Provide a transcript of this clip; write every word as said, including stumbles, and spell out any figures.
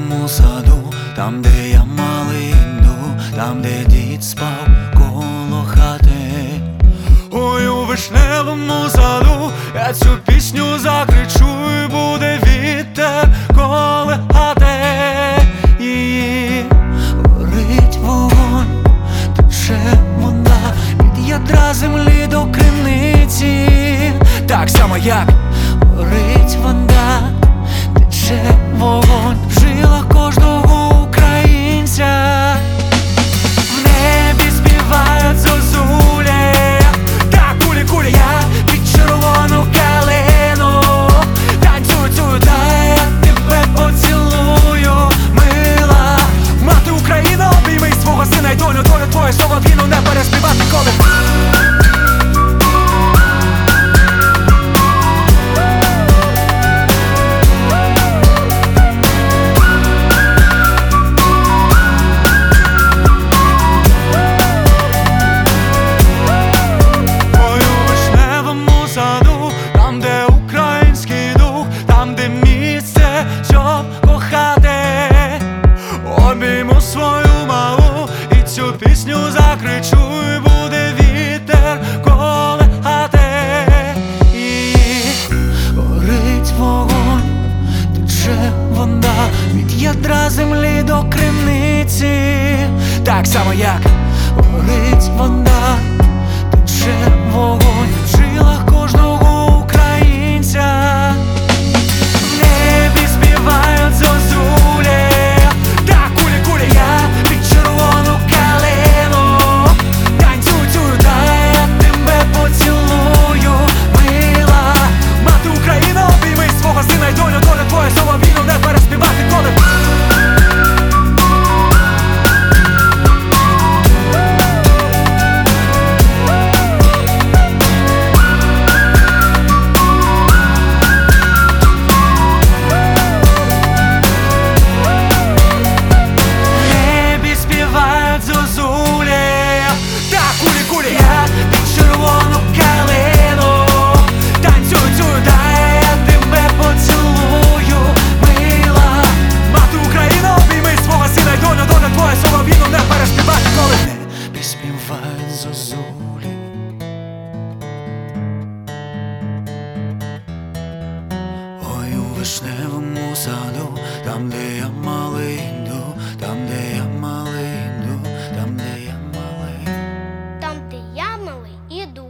вишневому саду, там, де я малий йду, там, де дід спав коло хати. Ой, у вишневому саду я цю пісню закричу, і буде вітер колихати її. Горить вогонь, тече вода від ядра землі до криниці. Так само як горить вода, тече вогонь в жилах кожного українця. В небі співають зозулі, та кулі-кулі я під червону калину. Танцюю, цю, дай я тебе поцілую, мила мати Україна, обійми свого сина й доню, долю твою солов'їну не переспівати коли. Обійму свою малу і цю пісню закричу, і буде вітер колихати її. Горить вогонь, тече вода від ядра землі до криниці. Так само як горить вода, тече вогонь в жилах кожного українця. В небі співають зозулі, у вишневому саду, там, де я малий йду, там, де я малий йду, там, де я малий. Там, де я малий іду.